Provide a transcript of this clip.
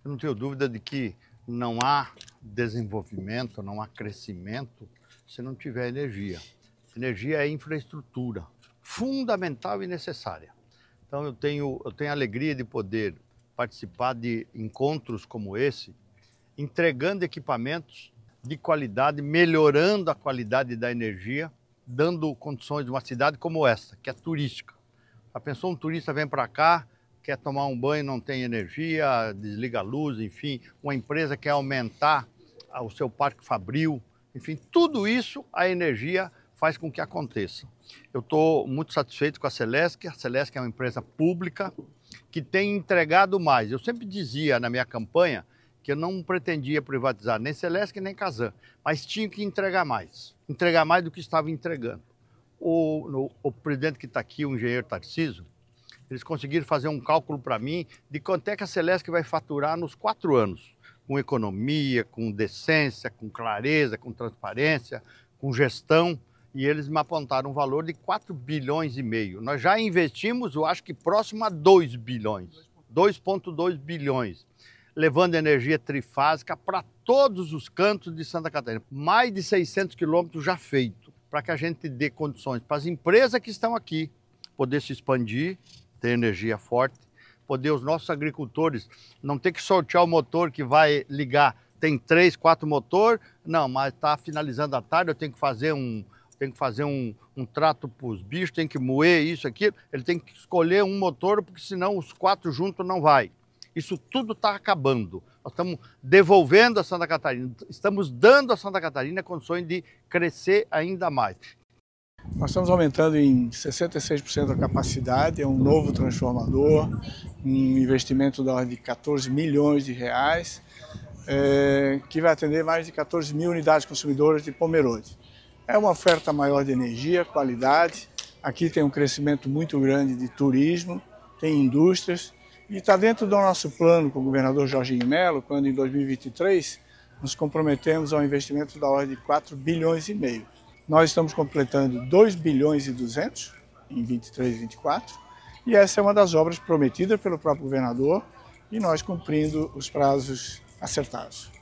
Eu não tenho dúvida de que não há desenvolvimento, não há crescimento se não tiver energia. Energia é infraestrutura fundamental e necessária. Então eu tenho a alegria de poder participar de encontros como esse, entregando equipamentos de qualidade, melhorando a qualidade da energia, dando condições de uma cidade como essa, que é turística. A pessoa, um turista vem para cá, quer tomar um banho, não tem energia, desliga a luz, enfim, uma empresa quer aumentar o seu parque fabril, enfim, tudo isso a energia faz com que aconteça. Eu estou muito satisfeito com a Celesc é uma empresa pública que tem entregado mais. Eu sempre dizia na minha campanha que eu não pretendia privatizar nem Celesc nem Casan, mas tinha que entregar mais do que estava entregando. O presidente que está aqui, o engenheiro Tarcísio, eles conseguiram fazer um cálculo para mim de quanto é que a Celesc vai faturar nos 4 anos, com economia, com decência, com clareza, com transparência, com gestão, e eles me apontaram um valor de 4,5 bilhões. Nós já investimos, eu acho que próximo a 2 bilhões, 2,2 bilhões, levando energia trifásica para todos os cantos de Santa Catarina. Mais de 600 quilômetros já feito, para que a gente dê condições para as empresas que estão aqui poder se expandir, ter energia forte, poder os nossos agricultores não ter que sortear o motor que vai ligar, tem 3, 4 motor, não, mas está finalizando a tarde, eu tenho que fazer um trato para os bichos, tem que moer isso, aquilo, ele tem que escolher um motor, porque senão os 4 juntos não vai. Isso tudo está acabando. Nós estamos devolvendo a Santa Catarina, estamos dando a Santa Catarina condições de crescer ainda mais. Nós estamos aumentando em 66% a capacidade, é um novo transformador, um investimento da ordem de 14 milhões de reais, que vai atender mais de 14 mil unidades consumidoras de Pomerode. É uma oferta maior de energia, qualidade, aqui tem um crescimento muito grande de turismo, tem indústrias, e está dentro do nosso plano com o governador Jorginho Melo, quando em 2023 nos comprometemos ao investimento da ordem de 4,5 bilhões. Nós estamos completando 2 bilhões e 200 em 23 e 24, e essa é uma das obras prometidas pelo próprio governador e nós cumprindo os prazos acertados.